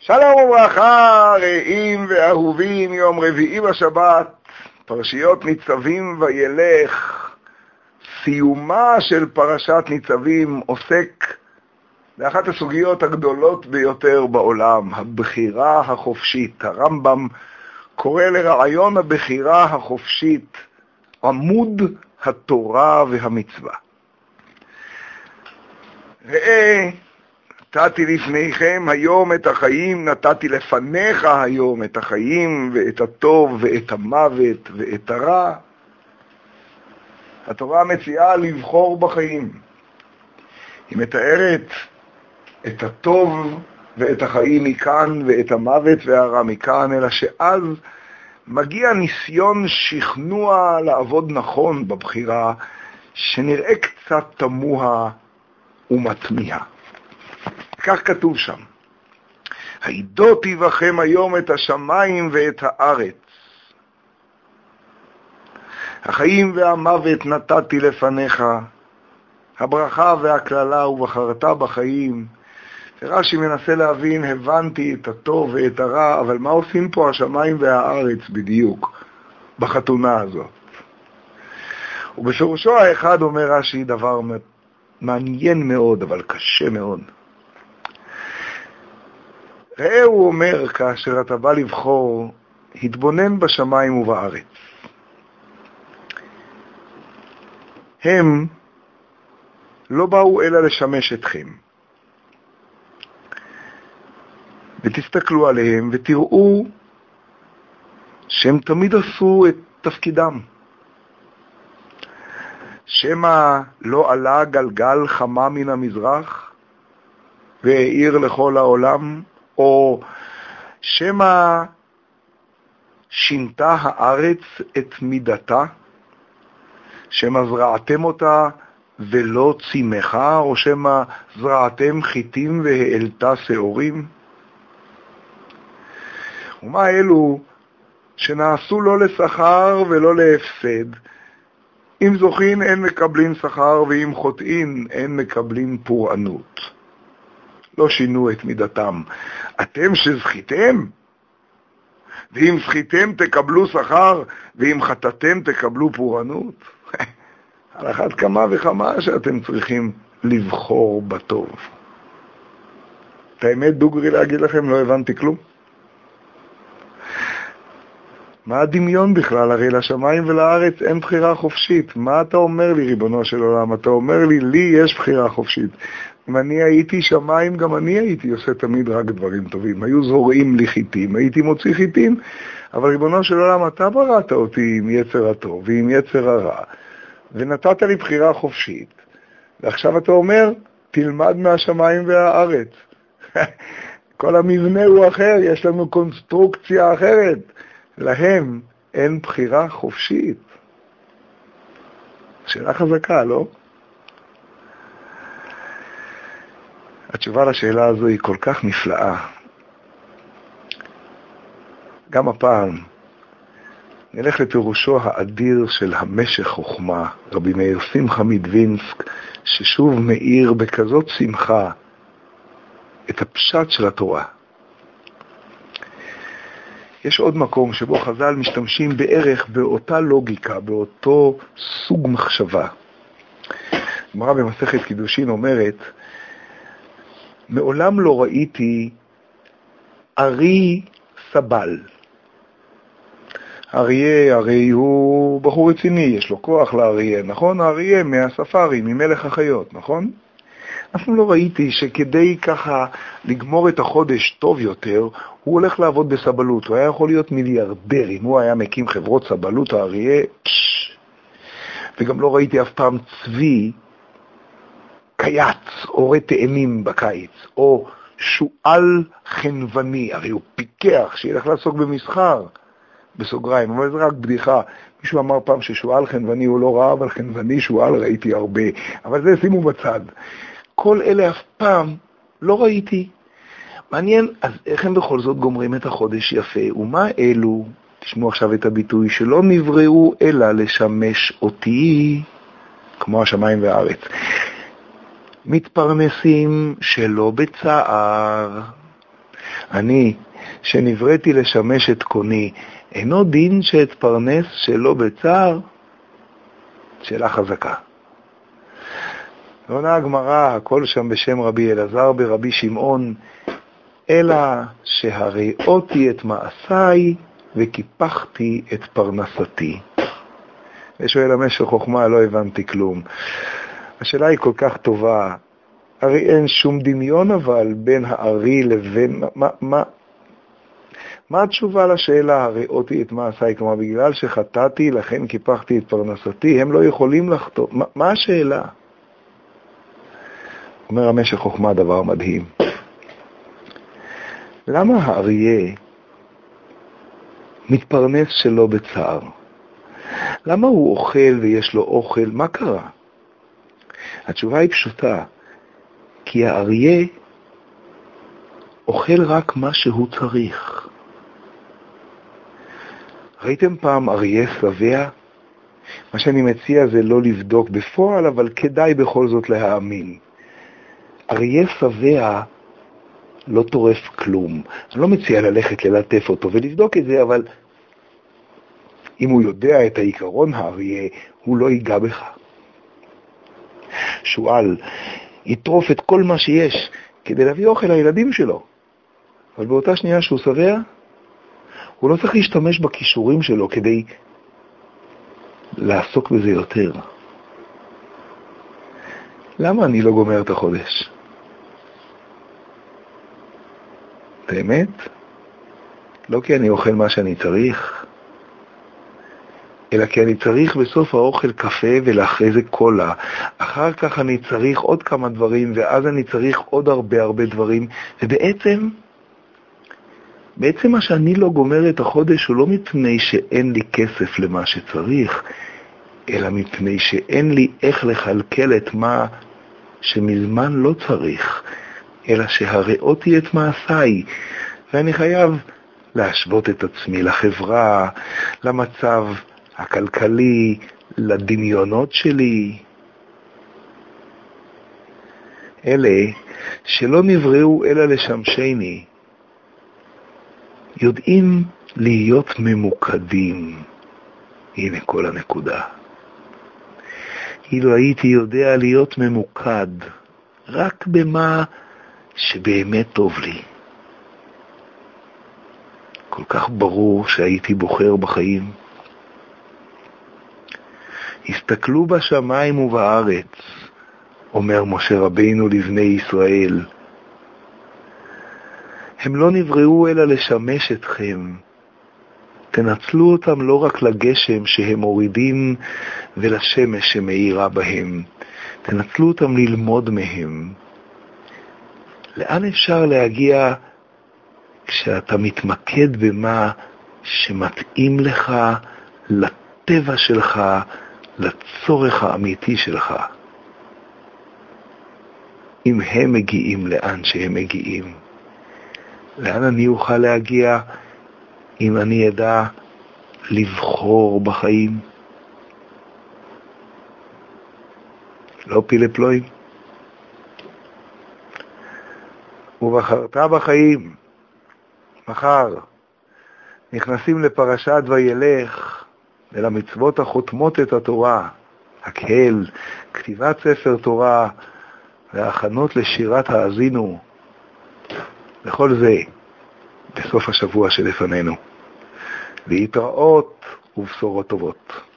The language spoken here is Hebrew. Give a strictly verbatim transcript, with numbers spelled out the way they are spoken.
שלום וברכה, רעים ואהובים, יום רביעי בשבת, פרשיות ניצבים וילך. סיומה של פרשת ניצבים עוסק באחת הסוגיות הגדולות ביותר בעולם, הבחירה החופשית. הרמב"ם קורא לרעיון הבחירה החופשית עמוד התורה והמצווה. ראה, נתתי לפניכם היום את החיים, נתתי לפניך היום את החיים ואת הטוב ואת המוות ואת הרע. התורה מציעה לבחור בחיים. היא מתארת את הטוב ואת החיים מכאן ואת המוות והרע מכאן, אלא שאז מגיע ניסיון שכנוע לעבוד נכון בבחירה, שנראה קצת תמוה ומתמיה. כך כתוב שם: העידותי בכם היום את השמיים ואת הארץ, החיים והמוות נתתי לפניך, הברכה והכללה ובחרת בחיים. רש"י מנסה להבין, הבנתי את הטוב ואת הרע, אבל מה עושים פה השמיים והארץ בדיוק בחתונה הזאת? ובפירושו האחד אומר רש"י דבר מעניין מאוד, אבל קשה מאוד. ראה, הוא אומר, כאשר אתה בא לבחור, התבונן בשמיים ובארץ. הם לא באו אלא לשמש אתכם. ותסתכלו עליהם ותראו שהם תמיד עשו את תפקידם. שמה לא עלה גלגל חמה מן המזרח והאיר לכל העולם, או שמה שינתה הארץ את מידתה, שמה זרעתם אותה ולא צימחה, או שמה זרעתם חיטים והעלתה שעורים. ומה אלו שנעשו לא לשכר ולא להפסד? אם זוכין אין מקבלים שכר, ואם חוטאים אין מקבלים פורענות. לא שינו את מידתם. אתם שזכיתם, ואם זכיתם תקבלו שכר, ואם חטאתם תקבלו פורענות. על אחת כמה וכמה שאתם צריכים לבחור בטוב. את האמת דוגרי להגיד לכם, לא הבנתי כלום. מה הדמיון בכלל? הרי לשמיים ולארץ אין בחירה חופשית. מה אתה אומר לי, ריבונו של עולם? אתה אומר לי, לי יש בחירה חופשית. אם אני הייתי שמיים, גם אני הייתי עושה תמיד רק דברים טובים. היו זורעים לי חיטים, הייתי מוציא חיטים. אבל ריבונו של עולם, אתה בראת אותי עם יצר הטוב ועם יצר הרע, ונתת לי בחירה חופשית. ועכשיו אתה אומר, תלמד מהשמיים והארץ. כל המבנה הוא אחר, יש לנו קונסטרוקציה אחרת. להם אין בחירה חופשית. שאלה חזקה, לא? התשובה לשאלה הזו היא כל כך נפלאה. גם הפעם נלך לפירושו האדיר של המשך חוכמה, רבי מאיר שמחה מדווינסק, ששוב מאיר בכזאת שמחה את הפשט של התורה. יש עוד מקום שבו חז"ל משתמשים בערך באותה לוגיקה, באותו סוג מחשבה. הגמרא במסכת קידושין אומרת, מעולם לא ראיתי ארי סבל. אריה, הרי הוא בחור רציני, יש לו כוח לאריה, נכון? האריה מהספארי, ממלך החיות, נכון? אנחנו לא ראיתי שכדי ככה לגמור את החודש טוב יותר, הוא הולך לעבוד בסבלות. הוא היה יכול להיות מיליארדר אם הוא היה מקים חברות סבלות, האריה. פש. וגם לא ראיתי אף פעם צבי קייץ, אורי תאנים בקיץ, או שואל חנווני, הרי הוא פיקח שילך לעסוק במסחר, בסוגריים, אבל זה רק בדיחה. מישהו אמר פעם ששואל חנווני הוא לא רע, אבל חנווני שואל ראיתי הרבה, אבל זה שימו בצד. כל אלה אף פעם לא ראיתי. מעניין, אז איך הם בכל זאת גומרים את החודש יפה? ומה אלו, תשמעו עכשיו את הביטוי, שלא נבראו אלא לשמש אותי, כמו השמיים והארץ. מתפרנסים שלא בצער. אני, שנבראתי לשמש את קוני, אינו דין שאתפרנס שלא בצער? שאלה חזקה. ועונה הגמרא, הכל שם בשם רבי אלעזר ברבי שמעון, אלא שהראיתי את מעשיי וקיפחתי את פרנסתי. ושואל המשך חוכמה, לא הבנתי כלום. השאלה היא כל כך טובה, הרי אין שום דמיון אבל בין הארי לבין... מה, מה, מה התשובה לשאלה, הראיתי את מעשיי? כלומר, בגלל שחטאתי, לכן קיפחתי את פרנסתי, הם לא יכולים לחטוא. מה, מה השאלה? אומר המשך חוכמה דבר מדהים. למה האריה מתפרנס שלא בצער? למה הוא אוכל ויש לו אוכל? מה קרה? התשובה היא פשוטה. כי האריה אוכל רק מה שהוא צריך. ראיתם פעם אריה שבע? מה שאני מציע זה לא לבדוק בפועל, אבל כדאי בכל זאת להאמין. אריה שבע לא טורף כלום. אני לא מציע ללכת ללטף אותו ולבדוק את זה, אבל אם הוא יודע את העיקרון האריה, הוא לא ייגע בך. שואל, יטרוף את כל מה שיש כדי להביא אוכל לילדים שלו. אבל באותה שנייה שהוא שבע, הוא לא צריך להשתמש בכישורים שלו כדי לעסוק בזה יותר. למה אני לא גומר את החודש? באמת? לא כי אני אוכל מה שאני צריך, אלא כי אני צריך בסוף האוכל קפה ולאחרי זה קולה. אחר כך אני צריך עוד כמה דברים, ואז אני צריך עוד הרבה הרבה דברים. ובעצם, בעצם מה שאני לא גומר את החודש הוא לא מפני שאין לי כסף למה שצריך, אלא מפני שאין לי איך לחלקל את מה שמזמן לא צריך, אלא שהראיתי את מעשיי, ואני חייב להשוות את עצמי לחברה, למצב הכלכלי, לדמיונות שלי. אלה שלא נבראו אלא לשמשני, יודעים להיות ממוקדים. הנה כל הנקודה. אילו הייתי יודע להיות ממוקד רק במה שבאמת טוב לי, כל כך ברור שהייתי בוחר בחיים. הסתכלו בשמיים ובארץ, אומר משה רבינו לבני ישראל, הם לא נבראו אלא לשמש אתכם. תנצלו אותם לא רק לגשם שהם מורידים ולשמש שמאירה בהם, תנצלו אותם ללמוד מהם. לאן אפשר להגיע כשאתה מתמקד במה שמתאים לך, לטבע שלך, לצורך האמיתי שלך? אם הם מגיעים לאן שהם מגיעים, לאן אני אוכל להגיע אם אני ידע לבחור בחיים? לא פילי פלואים. ובחרת בחיים. מחר נכנסים לפרשת וילך, ולמצוות החותמות את התורה, הקהל, כתיבת ספר תורה, וההכנות לשירת האזינו. לכל זה בסוף השבוע שלפנינו. להתראות ובשורות טובות.